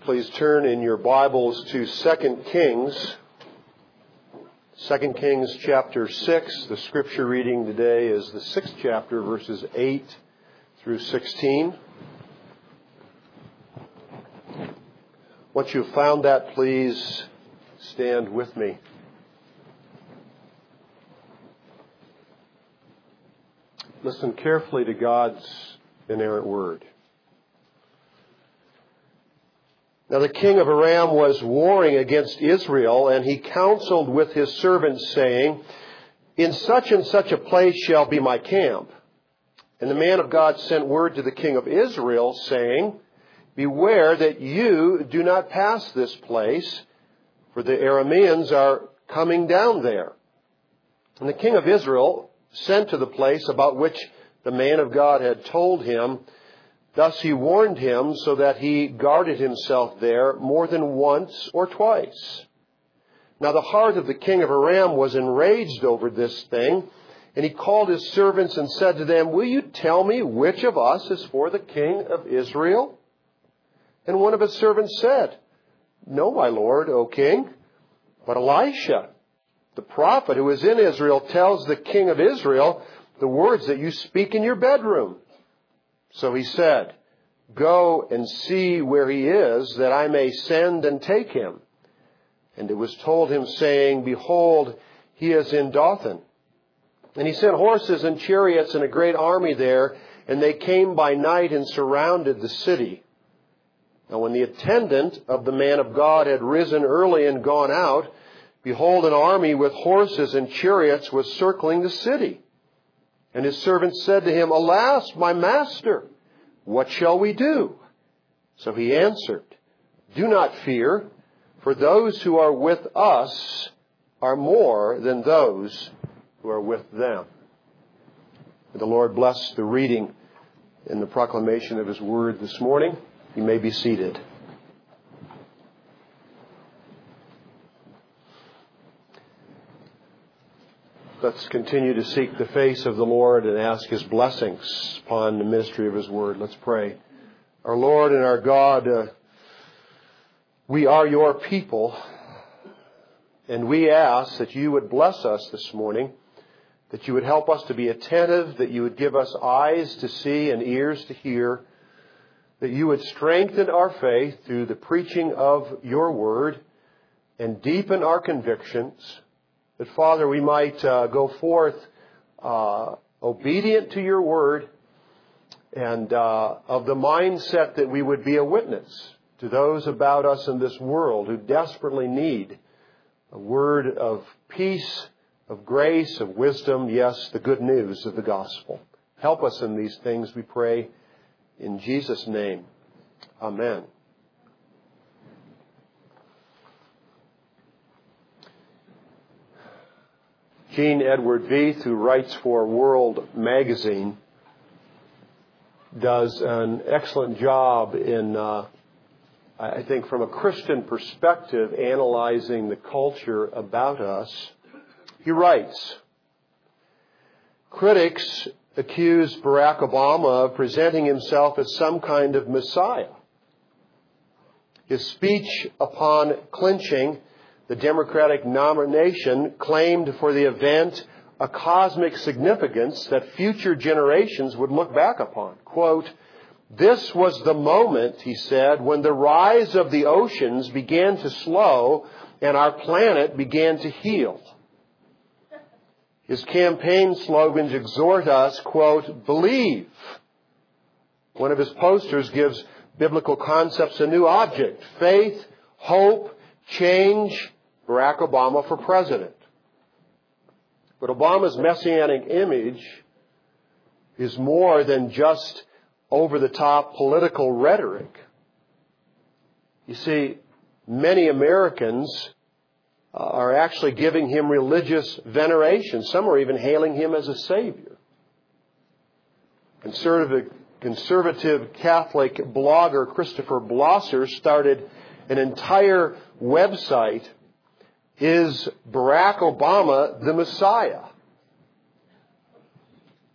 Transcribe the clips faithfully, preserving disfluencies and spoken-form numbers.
Please turn in your Bibles to Second Kings. Second Kings chapter six. The scripture reading today is the sixth chapter, verses eight through sixteen. Once you've found that, please stand with me. Listen carefully to God's inerrant word. Now the king of Aram was warring against Israel, and he counseled with his servants, saying, "In such and such a place shall be my camp." And the man of God sent word to the king of Israel, saying, "Beware that you do not pass this place, for the Arameans are coming down there." And the king of Israel sent to the place about which the man of God had told him. Thus he warned him, so that he guarded himself there more than once or twice. Now the heart of the king of Aram was enraged over this thing, and he called his servants and said to them, "Will you tell me which of us is for the king of Israel?" And one of his servants said, "No, my lord, O king, but Elisha, the prophet who is in Israel, tells the king of Israel the words that you speak in your bedroom." So he said, "Go and see where he is, that I may send and take him." And it was told him, saying, "Behold, he is in Dothan." And he sent horses and chariots and a great army there, and they came by night and surrounded the city. Now when the attendant of the man of God had risen early and gone out, behold, an army with horses and chariots was circling the city. And his servant said to him, "Alas, my master, what shall we do?" So he answered, "Do not fear, for those who are with us are more than those who are with them." May the Lord bless the reading and the proclamation of his word this morning. You may be seated. Let's continue to seek the face of the Lord and ask his blessings upon the ministry of his word. Let's pray. Our Lord and our God, uh, we are your people, and we ask that you would bless us this morning, that you would help us to be attentive, that you would give us eyes to see and ears to hear, that you would strengthen our faith through the preaching of your word and deepen our convictions. That, Father, we might uh, go forth uh, obedient to your word, and uh, of the mindset that we would be a witness to those about us in this world who desperately need a word of peace, of grace, of wisdom, yes, the good news of the gospel. Help us in these things, we pray, in Jesus' name. Amen. Gene Edward Veith, who writes for World Magazine, does an excellent job in, uh, I think, from a Christian perspective, analyzing the culture about us. He writes, "Critics accuse Barack Obama of presenting himself as some kind of Messiah. His speech upon clinching the Democratic nomination claimed for the event a cosmic significance that future generations would look back upon. Quote, 'This was the moment,' he said, 'when the rise of the oceans began to slow and our planet began to heal.' His campaign slogans exhort us, quote, 'Believe.' One of his posters gives biblical concepts a new object: faith, hope, change, Barack Obama for president." But Obama's messianic image is more than just over-the-top political rhetoric. You see, many Americans are actually giving him religious veneration. Some are even hailing him as a savior. Conservative, conservative Catholic blogger Christopher Blosser started an entire website, "Is Barack Obama the Messiah?"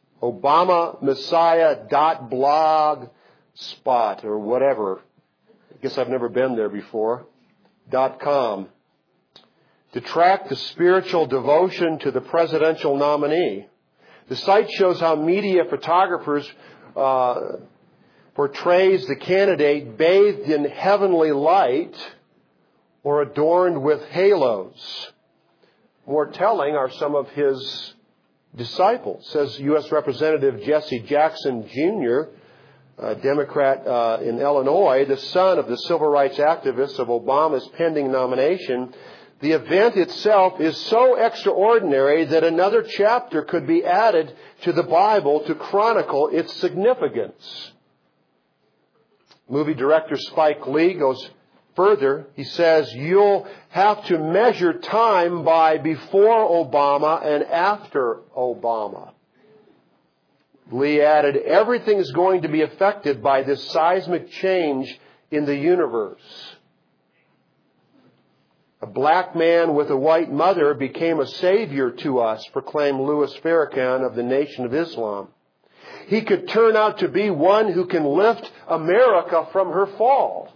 Obama Messiah dot blog spot or whatever I guess I've never been there before, dot com, to track the spiritual devotion to the presidential nominee. The site shows how media photographers uh, portrays the candidate bathed in heavenly light or adorned with halos. More telling are some of his disciples. Says U S Representative Jesse Jackson Junior, a Democrat uh, in Illinois, the son of the civil rights activist of Obama's pending nomination. The event itself is so extraordinary that another chapter could be added to the Bible to chronicle its significance. Movie director Spike Lee goes further. He says, you'll have to measure time by before Obama and after Obama. Lee added, everything is going to be affected by this seismic change in the universe. A black man with a white mother became a savior to us, proclaimed Louis Farrakhan of the Nation of Islam. He could turn out to be one who can lift America from her fall.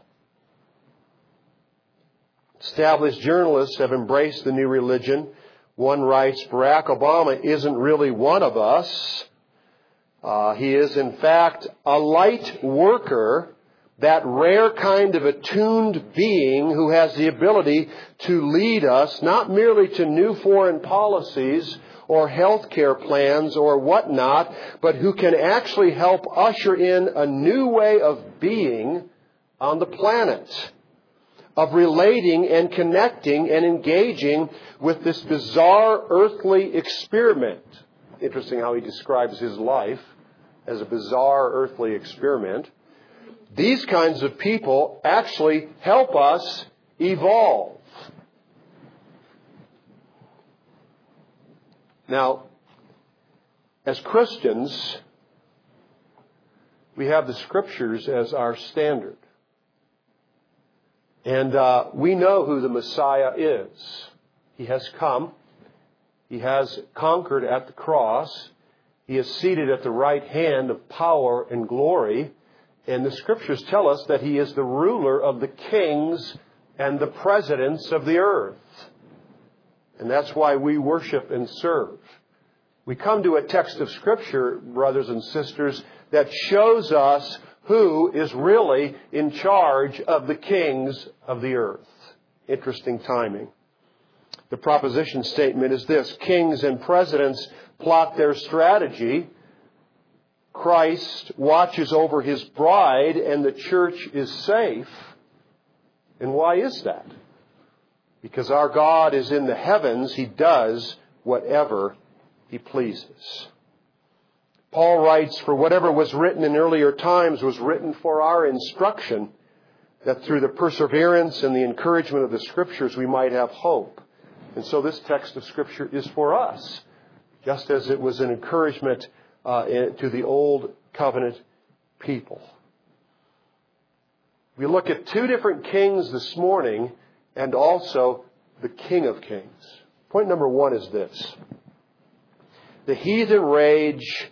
Established journalists have embraced the new religion. One writes, Barack Obama isn't really one of us. Uh, he is, in fact, a light worker, that rare kind of attuned being who has the ability to lead us not merely to new foreign policies or health care plans or whatnot, but who can actually help usher in a new way of being on the planet, of relating and connecting and engaging with this bizarre earthly experiment. Interesting how he describes his life as a bizarre earthly experiment. These kinds of people actually help us evolve. Now, as Christians, we have the Scriptures as our standard. And uh, we know who the Messiah is. He has come. He has conquered at the cross. He is seated at the right hand of power and glory. And the Scriptures tell us that He is the ruler of the kings and the presidents of the earth. And that's why we worship and serve. We come to a text of Scripture, brothers and sisters, that shows us who is really in charge of the kings of the earth. Interesting timing. The proposition statement is this: kings and presidents plot their strategy. Christ watches over His bride, and the church is safe. And why is that? Because our God is in the heavens. He does whatever He pleases. Paul writes, for whatever was written in earlier times was written for our instruction, that through the perseverance and the encouragement of the Scriptures we might have hope. And so this text of Scripture is for us, just as it was an encouragement uh, to the old covenant people. We look at two different kings this morning, and also the King of Kings. Point number one is this: the heathen rage,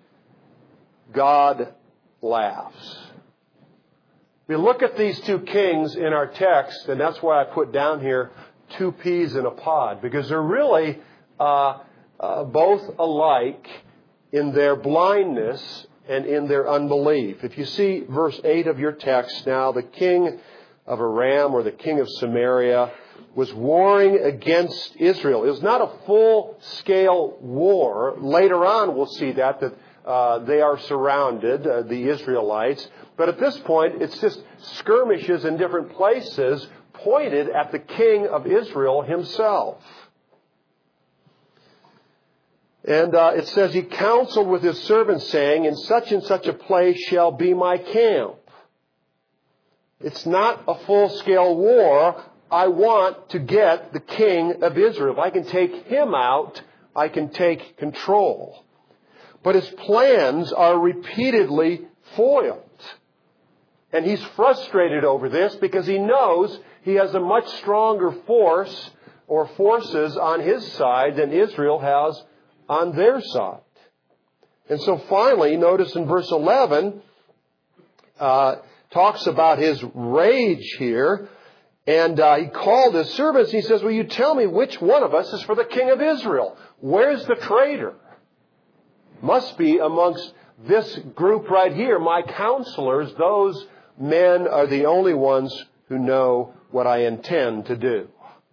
God laughs. We look at these two kings in our text, and that's why I put down here two peas in a pod, because they're really uh, uh, both alike in their blindness and in their unbelief. If you see verse eight of your text now, the king of Aram, or the king of Samaria, was warring against Israel. It was not a full-scale war. Later on we'll see that, that uh, they are surrounded, uh, the Israelites. But at this point, it's just skirmishes in different places pointed at the king of Israel himself. And uh, it says, he counseled with his servants, saying, in such and such a place shall be my camp. It's not a full-scale war. I want to get the king of Israel. If I can take him out, I can take control. But his plans are repeatedly foiled. And he's frustrated over this because he knows he has a much stronger force or forces on his side than Israel has on their side. And so finally, notice in verse eleven, uh, talks about his rage here. And uh, he called his servants. He says, will you tell me which one of us is for the king of Israel? Where's the traitor? Must be amongst this group right here, my counselors. Those men are the only ones who know what I intend to do.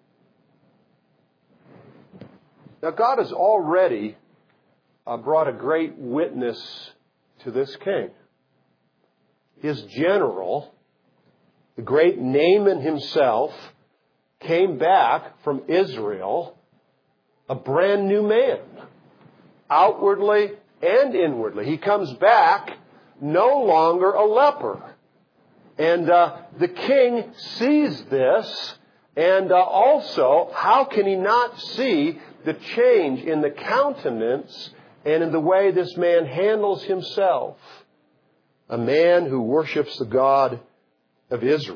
Now, God has already uh, brought a great witness to this king. His general, the great Naaman himself, came back from Israel a brand new man, outwardly and inwardly. He comes back no longer a leper. And uh, the king sees this, and uh, also, how can he not see the change in the countenance and in the way this man handles himself? A man who worships the God of Israel.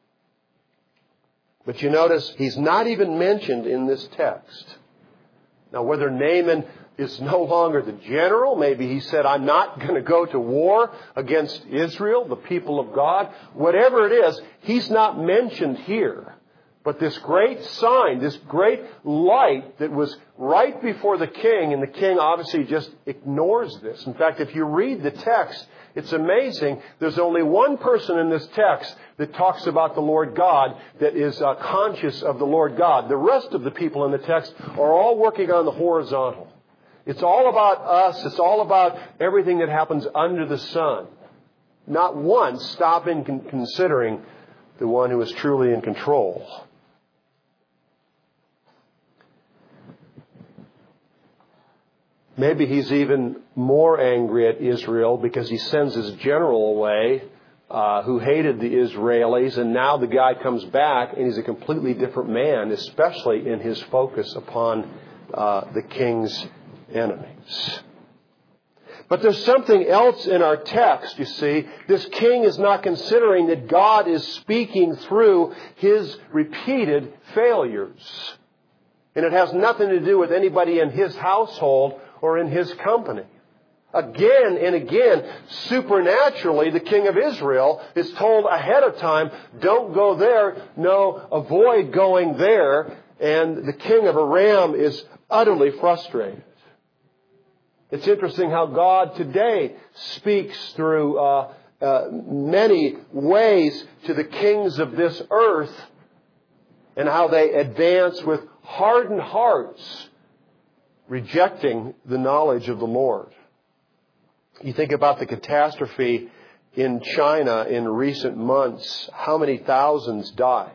But you notice, he's not even mentioned in this text. Now, whether Naaman is no longer the general, maybe he said, I'm not going to go to war against Israel, the people of God. Whatever it is, he's not mentioned here. But this great sign, this great light that was right before the king, and the king obviously just ignores this. In fact, if you read the text, it's amazing. There's only one person in this text that talks about the Lord God, that is uh, conscious of the Lord God. The rest of the people in the text are all working on the horizontal. It's all about us. It's all about everything that happens under the sun. Not once stopping and considering the one who is truly in control. Maybe he's even more angry at Israel because he sends his general away uh, who hated the Israelis, and now the guy comes back and he's a completely different man, especially in his focus upon uh, the king's enemies. But there's something else in our text, you see. This king is not considering that God is speaking through his repeated failures. And it has nothing to do with anybody in his household or in his company. Again and again, supernaturally, the king of Israel is told ahead of time, don't go there, no, avoid going there. And the king of Aram is utterly frustrated. It's interesting how God today speaks through uh, uh, many ways to the kings of this earth, and how they advance with hardened hearts, rejecting the knowledge of the Lord. You think about the catastrophe in China in recent months, how many thousands died?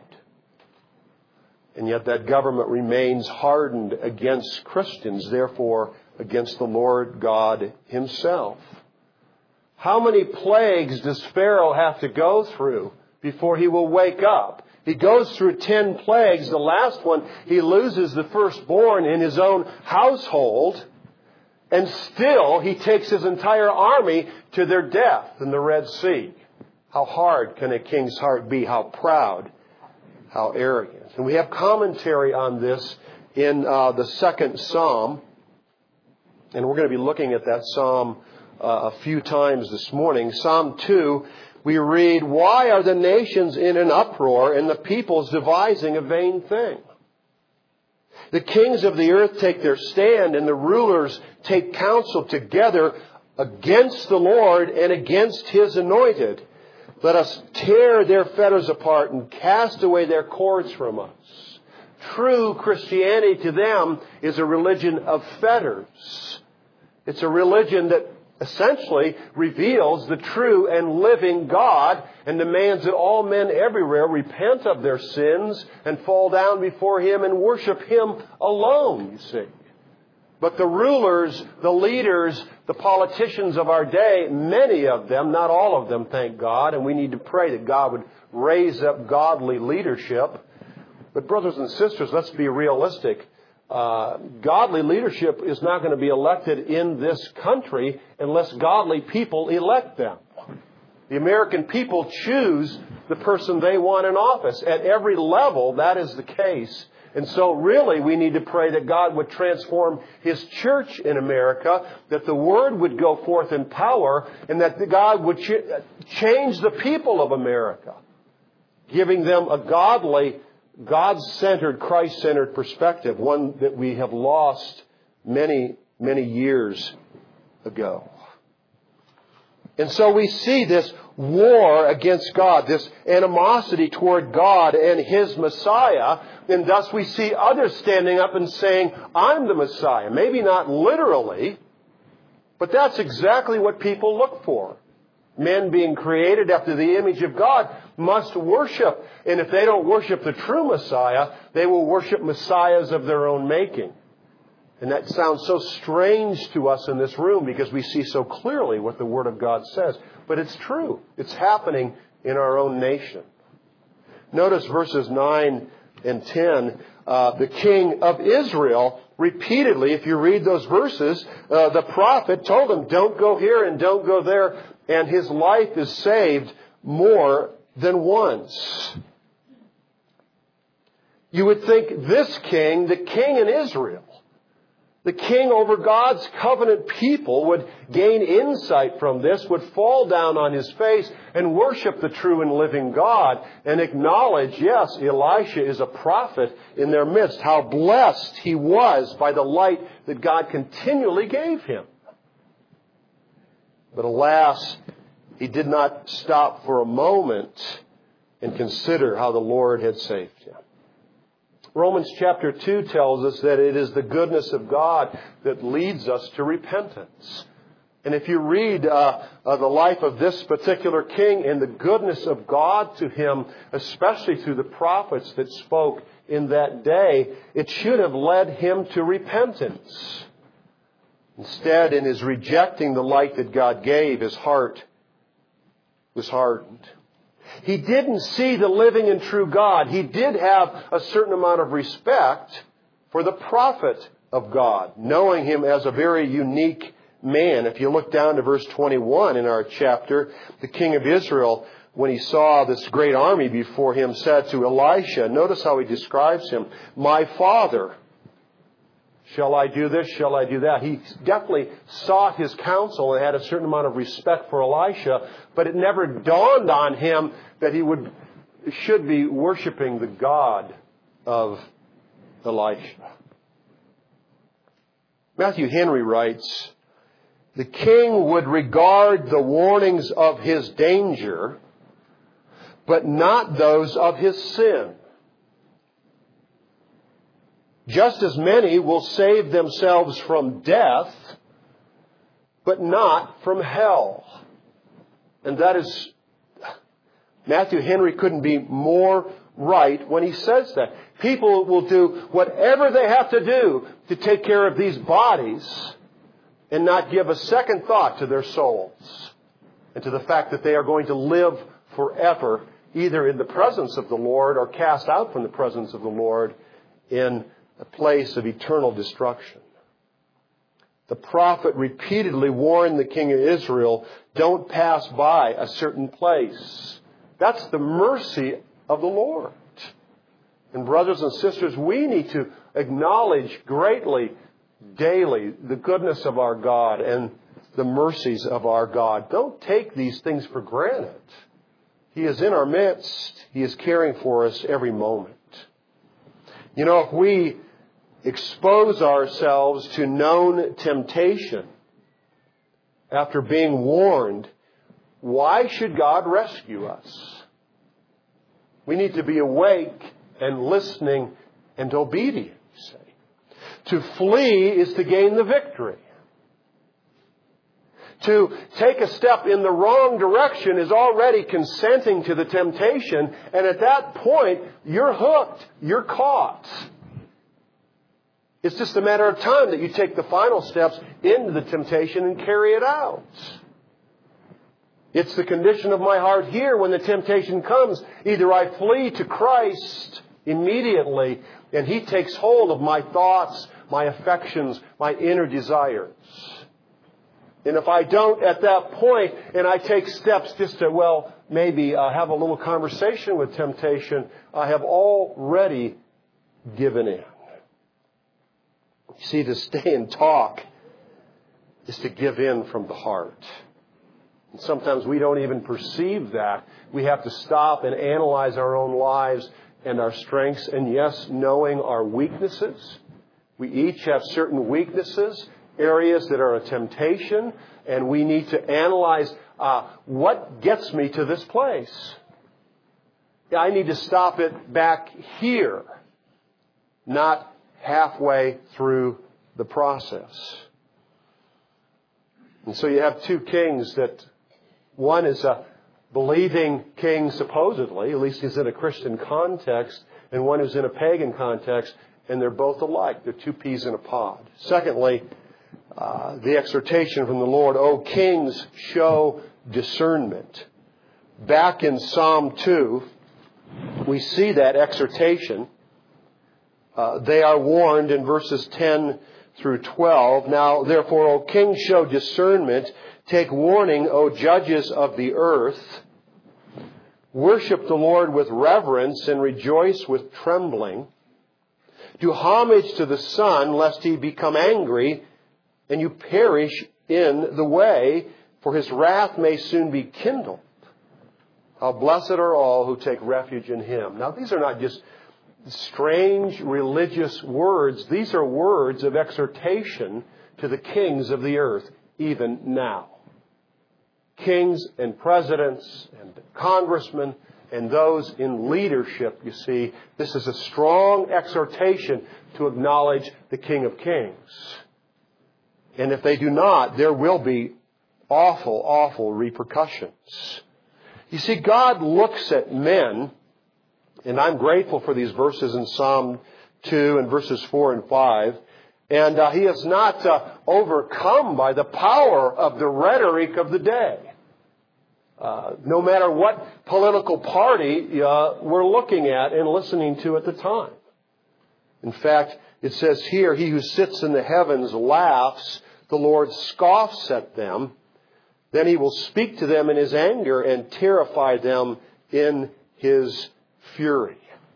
And yet that government remains hardened against Christians, therefore against the Lord God himself. How many plagues does Pharaoh have to go through before he will wake up? He goes through ten plagues. The last one, he loses the firstborn in his own household. And still, he takes his entire army to their death in the Red Sea. How hard can a king's heart be? How proud, how arrogant. And we have commentary on this in uh, the second Psalm. And we're going to be looking at that Psalm uh, a few times this morning. Psalm two, we read, why are the nations in an uproar and the peoples devising a vain thing? The kings of the earth take their stand, and the rulers take counsel together against the Lord and against his anointed. Let us tear their fetters apart and cast away their cords from us. True Christianity to them is a religion of fetters. It's a religion that essentially reveals the true and living God and demands that all men everywhere repent of their sins and fall down before him and worship him alone, you see. But the rulers, the leaders, the politicians of our day, many of them, not all of them, thank God, and we need to pray that God would raise up godly leadership. But brothers and sisters, let's be realistic. Uh, godly leadership is not going to be elected in this country unless godly people elect them. The American people choose the person they want in office. At every level, that is the case And so really we need to pray that God would transform His church in America, that the Word would go forth in power, and that God would ch- change the people of America, giving them a godly, God-centered, Christ-centered perspective, one that we have lost many, many years ago. And so we see this war against God, this animosity toward God and His Messiah, and thus we see others standing up and saying, I'm the Messiah. Maybe not literally, but that's exactly what people look for. Men being created after the image of God must worship, and if they don't worship the true Messiah, they will worship messiahs of their own making. And that sounds so strange to us in this room because we see so clearly what the Word of God says. But it's true. It's happening in our own nation. Notice verses nine and ten. Uh, the king of Israel repeatedly, if you read those verses, uh, the prophet told him, don't go here and don't go there. And his life is saved more than once. You would think this king, the king in Israel, the king over God's covenant people, would gain insight from this, would fall down on his face and worship the true and living God and acknowledge, yes, Elisha is a prophet in their midst. How blessed he was by the light that God continually gave him. But alas, he did not stop for a moment and consider how the Lord had saved him. Romans chapter two tells us that it is the goodness of God that leads us to repentance. And if you read uh, uh, the life of this particular king and the goodness of God to him, especially through the prophets that spoke in that day, it should have led him to repentance. Instead, in his rejecting the light that God gave, his heart was hardened. He didn't see the living and true God. He did have a certain amount of respect for the prophet of God, knowing him as a very unique man. If you look down to verse twenty-one in our chapter, the king of Israel, when he saw this great army before him, said to Elisha, notice how he describes him, my father, shall I do this? Shall I do that? He definitely sought his counsel and had a certain amount of respect for Elisha, but it never dawned on him that he would should be worshiping the God of Elisha. Matthew Henry writes, the king would regard the warnings of his danger, but not those of his sin. Just as many will save themselves from death, but not from hell. And that is, Matthew Henry couldn't be more right when he says that. People will do whatever they have to do to take care of these bodies and not give a second thought to their souls and to the fact that they are going to live forever, either in the presence of the Lord or cast out from the presence of the Lord in a place of eternal destruction. The prophet repeatedly warned the king of Israel, don't pass by a certain place. That's the mercy of the Lord. And brothers and sisters, we need to acknowledge greatly, daily, the goodness of our God and the mercies of our God. Don't take these things for granted. He is in our midst. He is caring for us every moment. You know, if we expose ourselves to known temptation after being warned, why should God rescue us? We need to be awake and listening and obedient. To flee is to gain the victory. To take a step in the wrong direction is already consenting to the temptation, and at that point, you're hooked. You're caught. It's just a matter of time that you take the final steps into the temptation and carry it out. It's the condition of my heart here when the temptation comes. Either I flee to Christ immediately, and He takes hold of my thoughts, my affections, my inner desires. And if I don't at that point, and I take steps just to, well, maybe uh, have a little conversation with temptation, I have already given in. You see, to stay and talk is to give in from the heart. And sometimes we don't even perceive that. We have to stop and analyze our own lives and our strengths. And yes, knowing our weaknesses. We each have certain weaknesses, areas that are a temptation, and we need to analyze uh, what gets me to this place. I need to stop it back here, not halfway through the process. And so you have two kings that, one is a believing king supposedly, at least he's in a Christian context, and one who's in a pagan context, and they're both alike. They're two peas in a pod. Secondly, uh, the exhortation from the Lord, O kings, show discernment. Back in Psalm two, we see that exhortation. Uh, they are warned in verses ten through twelve. Now, therefore, O kings, show discernment. Take warning, O judges of the earth. Worship the Lord with reverence and rejoice with trembling. Do homage to the Son, lest he become angry and you perish in the way, for his wrath may soon be kindled. How blessed are all who take refuge in him. Now, these are not just strange religious words. These are words of exhortation to the kings of the earth, even now. Kings and presidents and congressmen and those in leadership, you see, this is a strong exhortation to acknowledge the King of Kings. And if they do not, there will be awful, awful repercussions. You see, God looks at men, and I'm grateful for these verses in Psalm two and verses four and five, and uh, He is not uh, overcome by the power of the rhetoric of the day. Uh, no matter what political party uh, we're looking at and listening to at the time. In fact, it says here, he who sits in the heavens laughs, the Lord scoffs at them. Then he will speak to them in his anger and terrify them in his fury.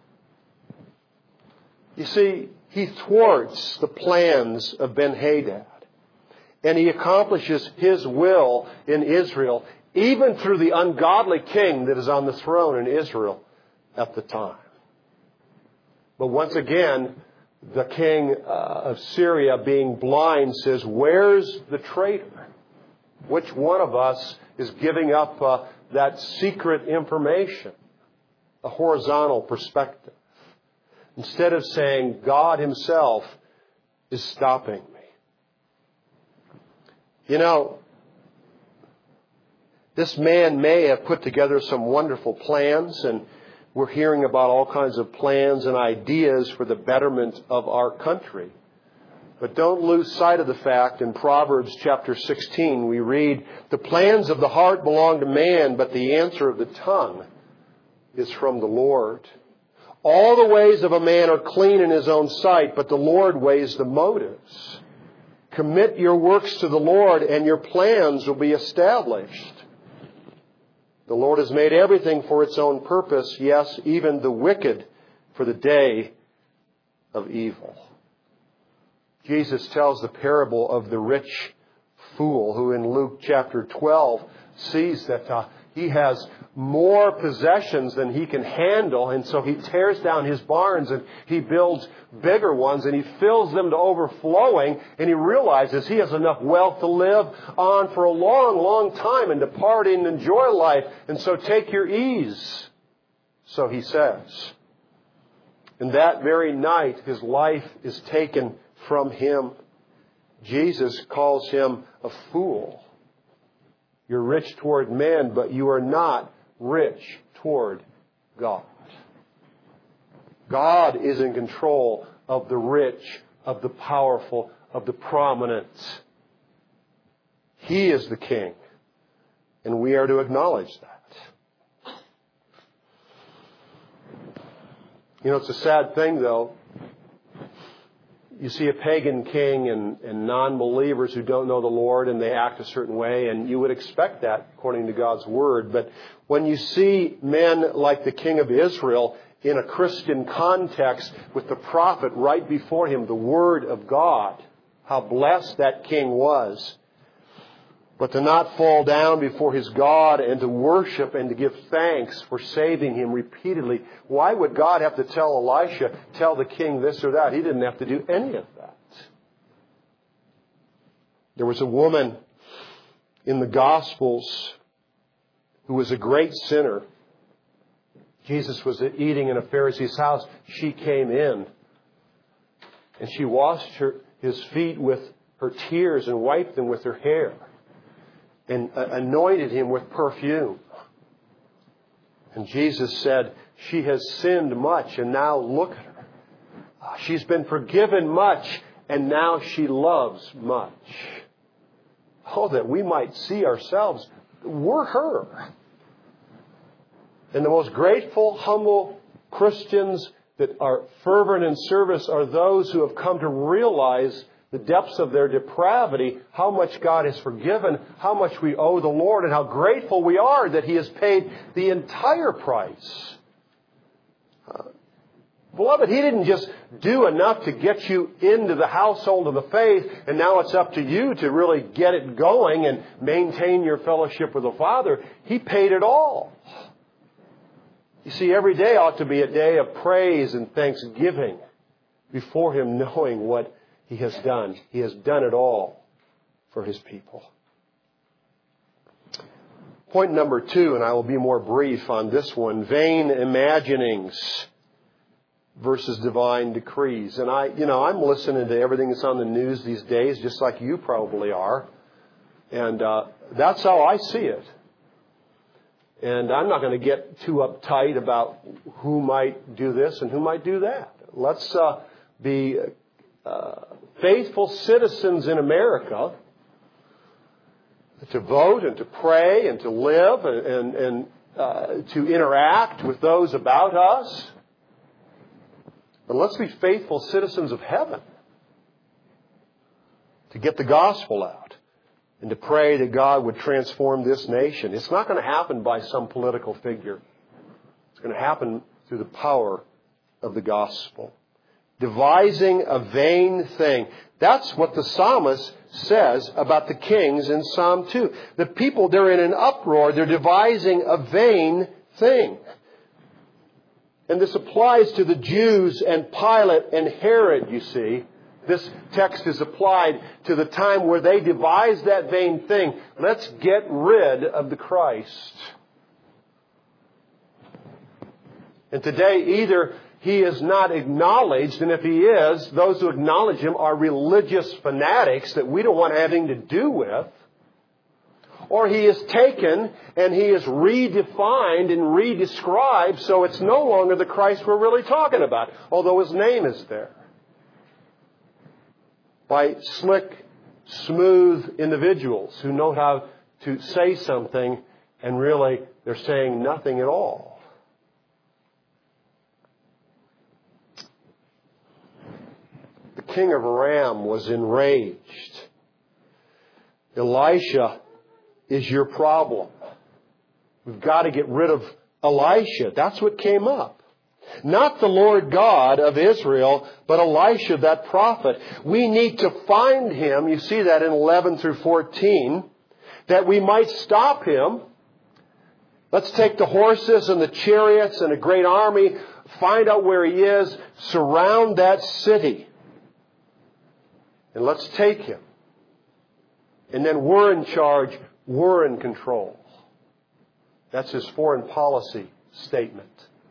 You see, he thwarts the plans of Ben-Hadad. And he accomplishes his will in Israel, even through the ungodly king that is on the throne in Israel at the time. But once again, the king uh, of Syria, being blind, says, where's the traitor? Which one of us is giving up uh, that secret information? A horizontal perspective. Instead of saying, God himself is stopping me. You know, this man may have put together some wonderful plans, and we're hearing about all kinds of plans and ideas for the betterment of our country. But don't lose sight of the fact in Proverbs chapter sixteen, we read, the plans of the heart belong to man, but the answer of the tongue is from the Lord. All the ways of a man are clean in his own sight, but the Lord weighs the motives. Commit your works to the Lord, and your plans will be established. The Lord has made everything for its own purpose, yes, even the wicked for the day of evil. Jesus tells the parable of the rich fool who in Luke chapter twelve sees that uh, he has more possessions than he can handle, and so he tears down his barns and he builds bigger ones and he fills them to overflowing, and he realizes he has enough wealth to live on for a long, long time and to party and enjoy life, and so take your ease, so he says. And that very night his life is taken from him. Jesus calls him a fool. You're rich toward men, but you are not rich toward God. God is in control of the rich, of the powerful, of the prominent. He is the king, and we are to acknowledge that. You know, it's a sad thing, though. you see a pagan king and, and non-believers who don't know the Lord and they act a certain way, and you would expect that according to God's Word. But when you see men like the king of Israel in a Christian context with the prophet right before him, the Word of God, how blessed that king was. But to not fall down before his God and to worship and to give thanks for saving him repeatedly. Why would God have to tell Elisha, tell the king this or that? He didn't have to do any of that. There was a woman in the Gospels who was a great sinner. Jesus was eating in a Pharisee's house. She came in and she washed her, his feet with her tears and wiped them with her hair. And anointed him with perfume. And Jesus said, she has sinned much, and now look at her. She's been forgiven much, and now she loves much. Oh, that we might see ourselves. We're her. And the most grateful, humble Christians that are fervent in service are those who have come to realize the depths of their depravity, how much God has forgiven, how much we owe the Lord, and how grateful we are that He has paid the entire price. Uh, beloved, He didn't just do enough to get you into the household of the faith, and now it's up to you to really get it going and maintain your fellowship with the Father. He paid it all. You see, every day ought to be a day of praise and thanksgiving before Him, knowing what He has done. He has done it all for His people. Point number two, and I will be more brief on this one, vain imaginings versus divine decrees. And I, you know, I'm listening to everything that's on the news these days, just like you probably are. And uh, that's how I see it. And I'm not going to get too uptight about who might do this and who might do that. Let's uh, be uh, faithful citizens in America to vote and to pray and to live and, and, and uh, to interact with those about us. But let's be faithful citizens of heaven to get the gospel out and to pray that God would transform this nation. It's not going to happen by some political figure. It's going to happen through the power of the gospel. Devising a vain thing. That's what the psalmist says about the kings in Psalm two. The people, they're in an uproar. They're devising a vain thing. And this applies to the Jews and Pilate and Herod, you see. This text is applied to the time where they devised that vain thing. Let's get rid of the Christ. And today, either He is not acknowledged, and if He is, those who acknowledge Him are religious fanatics that we don't want anything to do with. Or He is taken and He is redefined and redescribed, so it's no longer the Christ we're really talking about, although His name is there. By slick, smooth individuals who know how to say something and really they're saying nothing at all. The king of Aram was enraged. Elisha is your problem. We've got to get rid of Elisha. That's what came up. Not the Lord God of Israel, but Elisha, that prophet. We need to find him. You see that in eleven through fourteen. That we might stop him. Let's take the horses and the chariots and a great army. Find out where he is. Surround that city. And let's take him. And then we're in charge. We're in control. That's his foreign policy statement.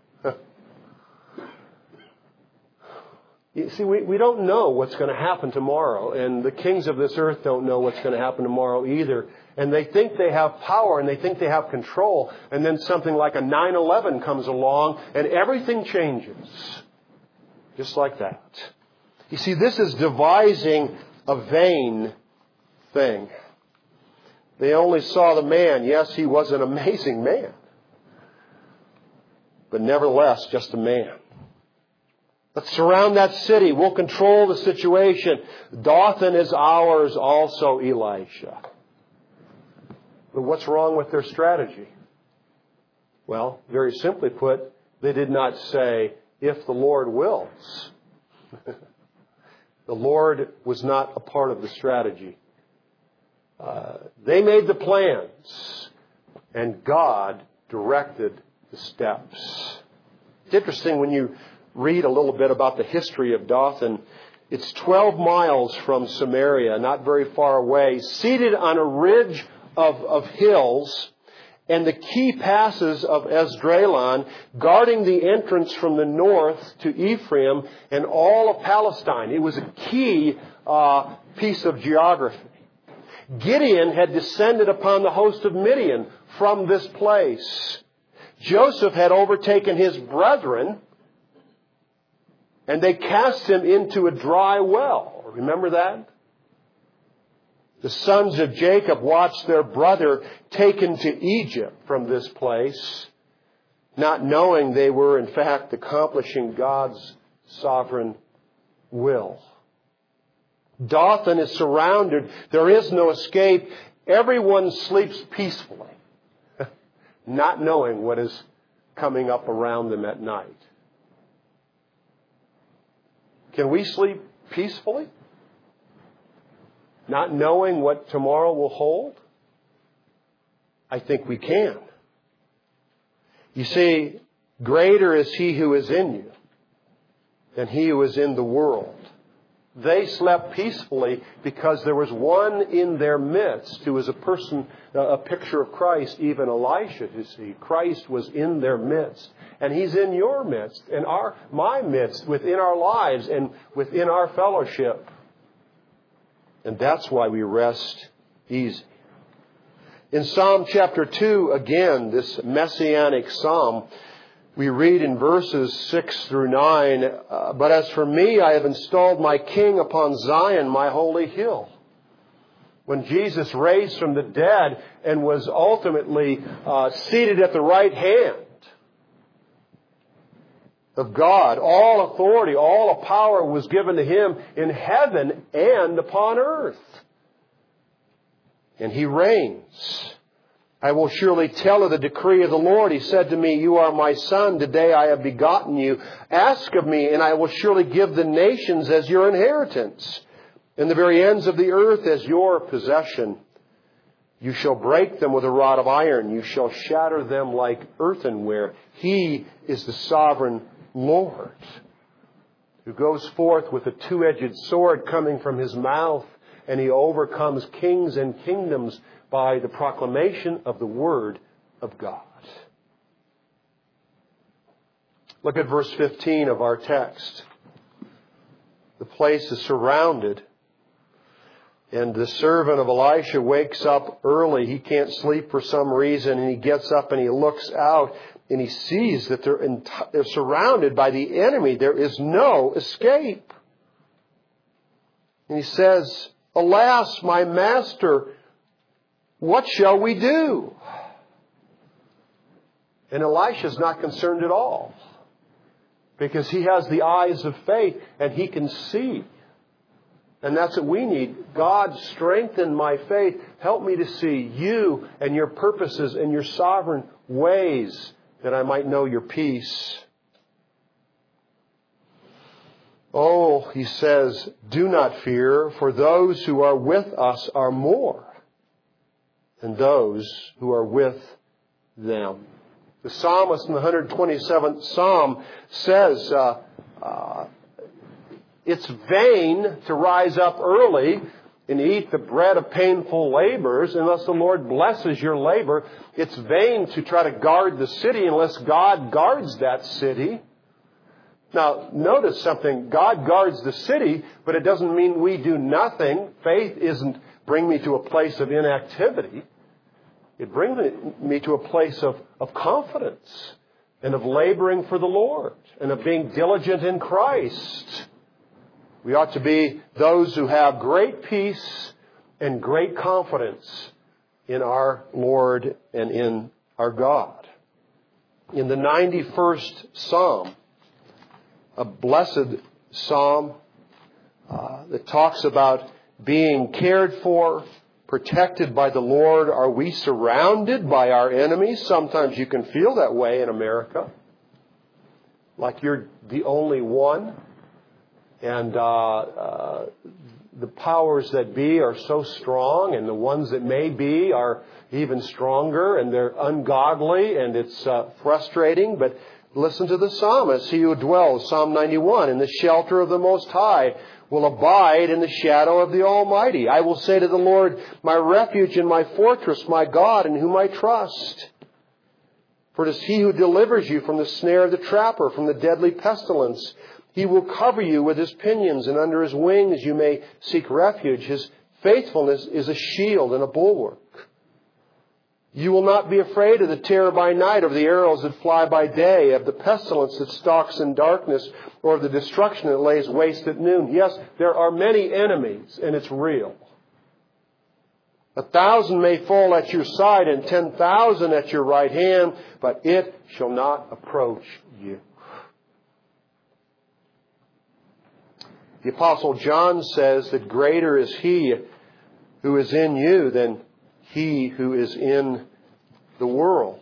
You see, we, we don't know what's going to happen tomorrow. And the kings of this earth don't know what's going to happen tomorrow either. And they think they have power and they think they have control. And then something like a nine eleven comes along and everything changes. Just like that. You see, this is devising a vain thing. They only saw the man. Yes, he was an amazing man. But nevertheless, just a man. Let's surround that city. We'll control the situation. Dothan is ours also, Elisha. But what's wrong with their strategy? Well, very simply put, they did not say, if the Lord wills. The Lord was not a part of the strategy. Uh, they made the plans, and God directed the steps. It's interesting when you read a little bit about the history of Dothan. It's twelve miles from Samaria, not very far away, seated on a ridge of, of hills, and the key passes of Esdraelon, guarding the entrance from the north to Ephraim and all of Palestine. It was a key uh, piece of geography. Gideon had descended upon the host of Midian from this place. Joseph had overtaken his brethren, and they cast him into a dry well. Remember that? The sons of Jacob watched their brother taken to Egypt from this place, not knowing they were in fact accomplishing God's sovereign will. Dothan is surrounded. There is no escape. Everyone sleeps peacefully, not knowing what is coming up around them at night. Can we sleep peacefully, not knowing what tomorrow will hold? I think we can. You see, greater is He who is in you than he who is in the world. They slept peacefully because there was one in their midst who was a person, a picture of Christ, even Elisha, you see. Christ was in their midst. And He's in your midst, and our, my midst, within our lives and within our fellowship. And that's why we rest easy. In Psalm chapter two, again, this messianic psalm, we read in verses six through nine, uh, but as for me, I have installed my king upon Zion, my holy hill. When Jesus raised from the dead and was ultimately uh, seated at the right hand of God, all authority, all power was given to Him in heaven and upon earth. And He reigns. I will surely tell of the decree of the Lord. He said to me, you are my son. Today I have begotten you. Ask of me, and I will surely give the nations as your inheritance, and the very ends of the earth as your possession. You shall break them with a rod of iron. You shall shatter them like earthenware. He is the sovereign Lord, who goes forth with a two-edged sword coming from His mouth, and He overcomes kings and kingdoms by the proclamation of the Word of God. Look at verse fifteen of our text. The place is surrounded, and the servant of Elisha wakes up early. He can't sleep for some reason, and he gets up and he looks out, and he sees that they're, in, they're surrounded by the enemy. There is no escape. And he says, alas, my master, what shall we do? And Elisha's not concerned at all, because he has the eyes of faith and he can see. And that's what we need. God, strengthen my faith. Help me to see you and your purposes and your sovereign ways, that I might know your peace. Oh, he says, do not fear, for those who are with us are more than those who are with them. The psalmist in the one hundred twenty-seventh Psalm says, uh, uh, it's vain to rise up early and eat the bread of painful labors unless the Lord blesses your labor. It's vain to try to guard the city unless God guards that city. Now, notice something. God guards the city, but it doesn't mean we do nothing. Faith isn't bring me to a place of inactivity. It brings me to a place of, of confidence and of laboring for the Lord and of being diligent in Christ. We ought to be those who have great peace and great confidence in our Lord and in our God. In the ninety-first Psalm, a blessed psalm uh, that talks about being cared for, protected by the Lord. Are we surrounded by our enemies? Sometimes you can feel that way in America, like you're the only one. And uh, uh, the powers that be are so strong, and the ones that may be are even stronger, and they're ungodly, and it's uh, frustrating. But listen to the psalmist. He who dwells, Psalm ninety-one, in the shelter of the Most High will abide in the shadow of the Almighty. I will say to the Lord, my refuge and my fortress, my God, in whom I trust. For it is He who delivers you from the snare of the trapper, from the deadly pestilence. He will cover you with His pinions, and under His wings you may seek refuge. His faithfulness is a shield and a bulwark. You will not be afraid of the terror by night, or of the arrows that fly by day, of the pestilence that stalks in darkness, or of the destruction that lays waste at noon. Yes, there are many enemies, and it's real. A thousand may fall at your side, and ten thousand at your right hand, but it shall not approach you. The Apostle John says that greater is He who is in you than he who is in the world.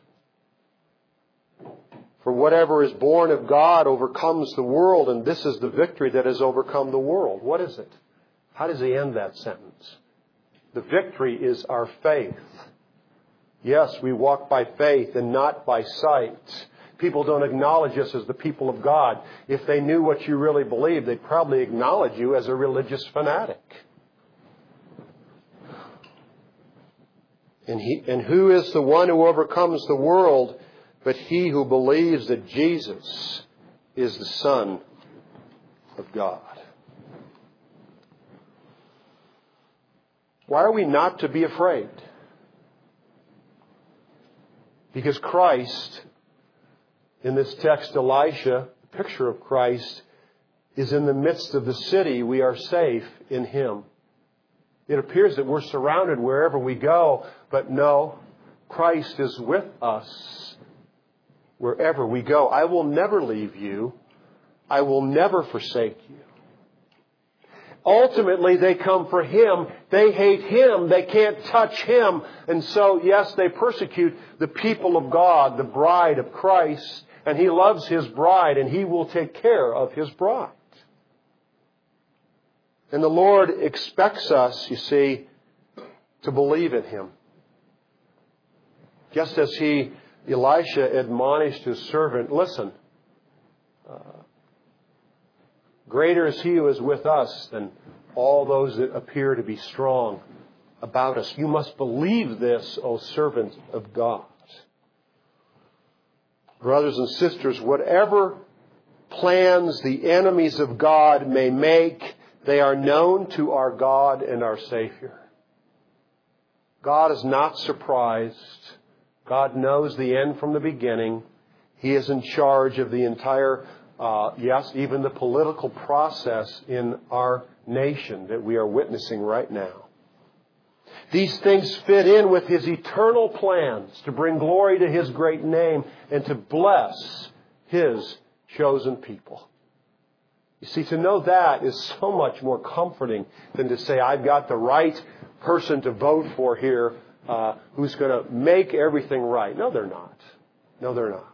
For whatever is born of God overcomes the world, and this is the victory that has overcome the world. What is it? How does he end that sentence? The victory is our faith. Yes, we walk by faith and not by sight. People don't acknowledge us as the people of God. If they knew what you really believe, they'd probably acknowledge you as a religious fanatic. And, he, and who is the one who overcomes the world but he who believes that Jesus is the Son of God? Why are we not to be afraid? Because Christ, in this text, Elisha, the picture of Christ, is in the midst of the city. We are safe in Him. It appears that we're surrounded wherever we go, but no, Christ is with us wherever we go. I will never leave you. I will never forsake you. Ultimately, they come for Him. They hate Him. They can't touch Him. And so, yes, they persecute the people of God, the bride of Christ. And He loves His bride, and He will take care of His bride. And the Lord expects us, you see, to believe in Him. Just as He, Elisha, admonished his servant, listen, uh, greater is He who is with us than all those that appear to be strong about us. You must believe this, O servant of God. Brothers and sisters, whatever plans the enemies of God may make, they are known to our God and our Savior. God is not surprised. God knows the end from the beginning. He is in charge of the entire, uh, yes, even the political process in our nation that we are witnessing right now. These things fit in with His eternal plans to bring glory to His great name and to bless His chosen people. You see, to know that is so much more comforting than to say, I've got the right person to vote for here uh, who's going to make everything right. No, they're not. No, they're not.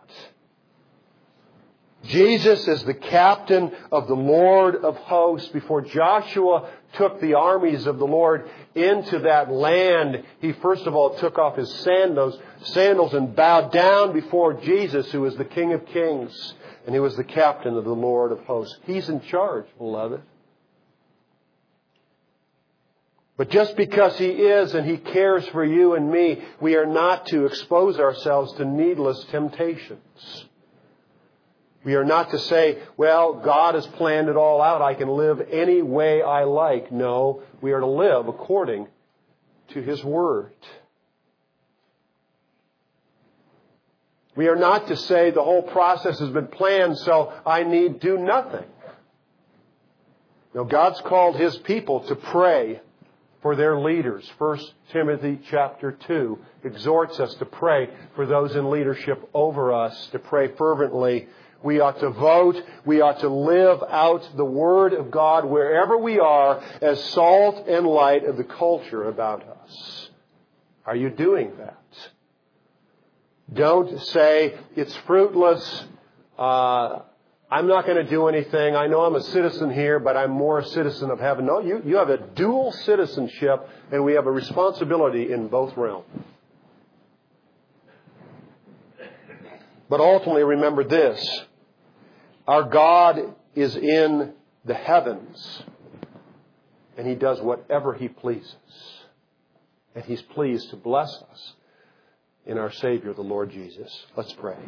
Jesus is the captain of the Lord of hosts. Before Joshua took the armies of the Lord into that land, he first of all took off his sandals, sandals and bowed down before Jesus, who is the King of Kings. And He was the captain of the Lord of hosts. He's in charge, beloved. But just because He is and He cares for you and me, we are not to expose ourselves to needless temptations. We are not to say, well, God has planned it all out. I can live any way I like. No, we are to live according to His Word. We are not to say the whole process has been planned, so I need do nothing. No, God's called His people to pray for their leaders. First Timothy chapter two exhorts us to pray for those in leadership over us, to pray fervently We ought to vote. We ought to live out the Word of God wherever we are as salt and light of the culture about us. Are you doing that? Don't say, it's fruitless. Uh, I'm not going to do anything. I know I'm a citizen here, but I'm more a citizen of heaven. No, you, you have a dual citizenship, and we have a responsibility in both realms. But ultimately, remember this. Our God is in the heavens, and He does whatever He pleases. And He's pleased to bless us in our Savior, the Lord Jesus. Let's pray.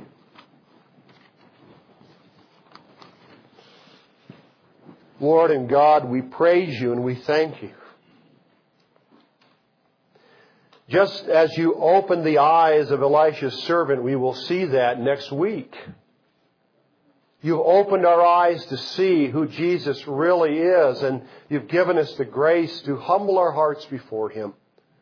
Lord and God, we praise You and we thank You. Just as You opened the eyes of Elisha's servant, we will see that next week. You've opened our eyes to see who Jesus really is, and You've given us the grace to humble our hearts before Him,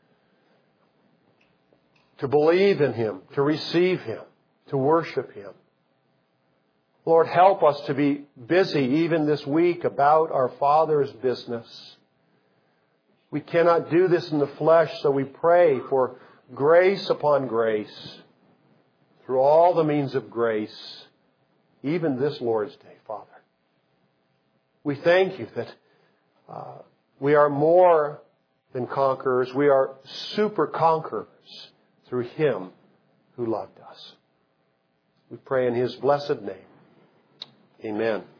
to believe in Him, to receive Him, to worship Him. Lord, help us to be busy even this week about our Father's business. We cannot do this in the flesh, so we pray for grace upon grace through all the means of grace, even this Lord's Day, Father. We thank You that uh, we are more than conquerors. We are super conquerors through Him who loved us. We pray in His blessed name. Amen.